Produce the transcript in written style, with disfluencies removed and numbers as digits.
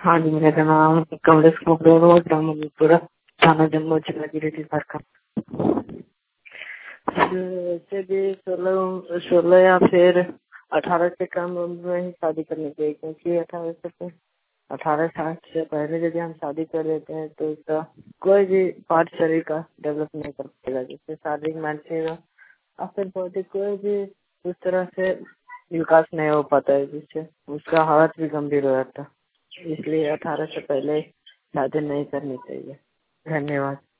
हाँ जी, मेरा नाम कमलेश कुमार, ग्राम मनीपुरा, थाना जम्मू, जिला गिरिडीह, झारखंड। वैसे भी 16 या फिर 18 के कम उम्र में ही शादी करनी चाहिए, क्योंकि 18 साल से पहले यदि हम शादी कर लेते हैं तो इसका कोई भी पार्ट शरीर का डेवलप नहीं कर पाएगा, जिससे शारीरिक, मानसिक और फिर बौद्धिक कोई भी उस तरह से विकास नहीं हो पाता है, जिससे उसका हालत भी गंभीर हो जाता है। इसलिए 18 से पहले शादी नहीं करनी चाहिए। धन्यवाद।